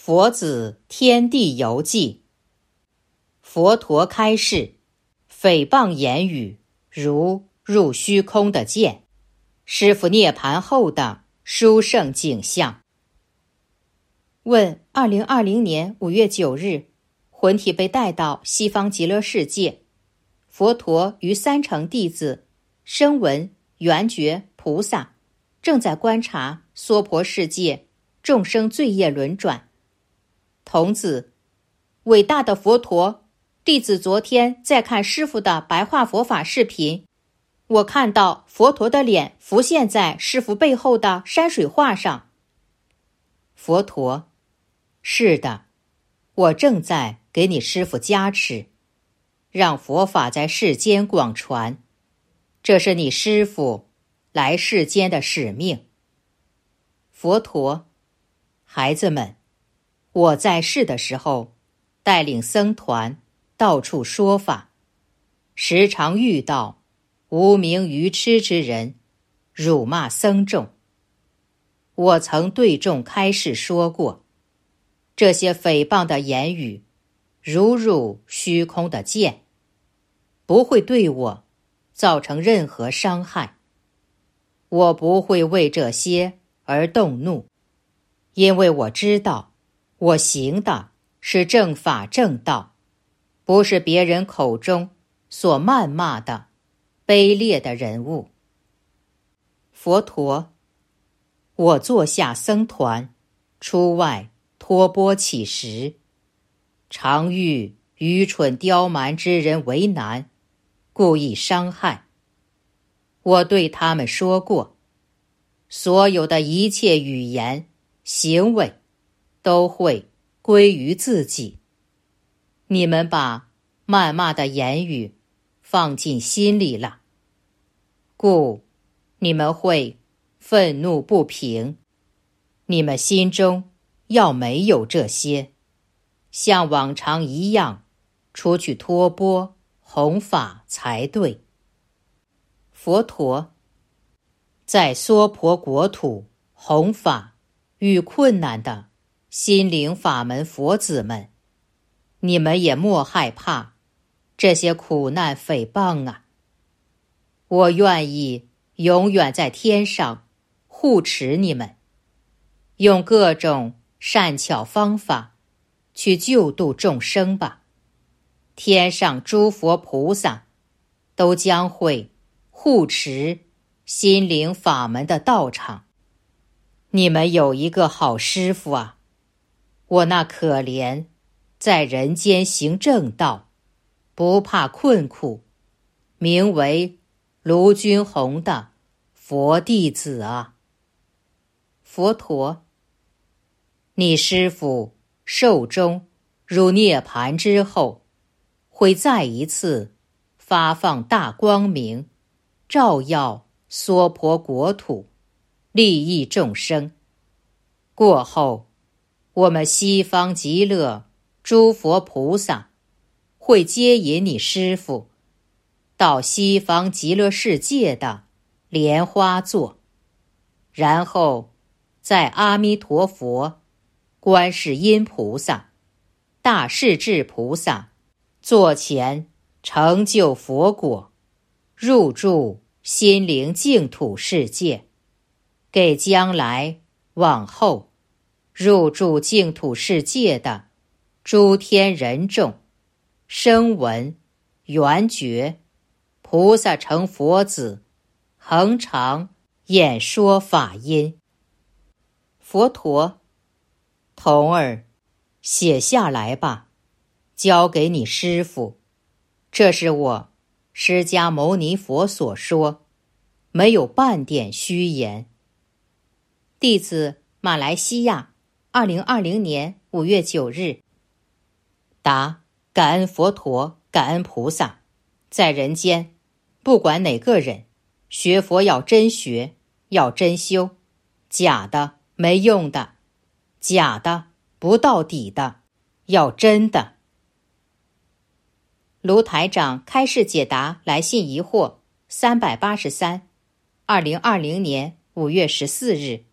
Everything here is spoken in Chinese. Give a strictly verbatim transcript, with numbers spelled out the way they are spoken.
佛子天地游记。佛陀开示，诽谤言语如入虚空的箭，师父涅槃后的殊胜景象。问：二零二零年五月九日，魂体被带到西方极乐世界，佛陀与三乘弟子声闻、缘觉、菩萨正在观察娑婆世界众生罪业轮转。童子：伟大的佛陀，弟子昨天在看师父的白话佛法视频，我看到佛陀的脸浮现在师父背后的山水画上。佛陀：是的，我正在给你师父加持，让佛法在世间广传，这是你师父来世间的使命。佛陀：孩子们，我在世的时候带领僧团到处说法，时常遇到无明愚痴之人辱骂僧众。我曾对众开示说过，这些诽谤的言语如入虚空的箭，不会对我造成任何伤害。我不会为这些而动怒，因为我知道我行的是正法正道，不是别人口中所谩骂的卑劣的人物。佛陀：我座下僧团出外托钵乞食，常遇愚蠢刁蛮之人为难，故意伤害。我对他们说过，所有的一切语言、行为都会归于自己。你们把谩骂的言语放进心里了，故你们会愤怒不平。你们心中要没有这些，像往常一样出去托钵弘法才对。佛陀：在娑婆国土弘法遇困难的心灵法门佛子们，你们也莫害怕这些苦难诽谤啊！我愿意永远在天上护持你们，用各种善巧方法去救度众生吧。天上诸佛菩萨都将会护持心灵法门的道场。你们有一个好师父啊！我那可怜在人间行正道，不怕困苦，名为卢军宏的佛弟子啊！佛陀：你师父寿终入涅槃之后，会再一次发放大光明，照耀娑婆国土，利益众生。过后，我们西方极乐诸佛菩萨会接引你师父到西方极乐世界的莲花座，然后在阿弥陀佛、观世音菩萨、大势至菩萨座前成就佛果，入住心灵净土世界，给将来往后入住净土世界的诸天人众声闻、缘觉、菩萨成佛子，恒常演说法音。佛陀：童儿，写下来吧，交给你师父。这是我释迦牟尼佛所说，没有半点虚言。弟子马来西亚，二零二零年五月九日。答：感恩佛陀，感恩菩萨。在人间，不管哪个人，学佛要真学，要真修，假的没用的，假的不到底的，要真的。卢台长开示解答来信疑惑三百八十三，二零二零年五月十四日。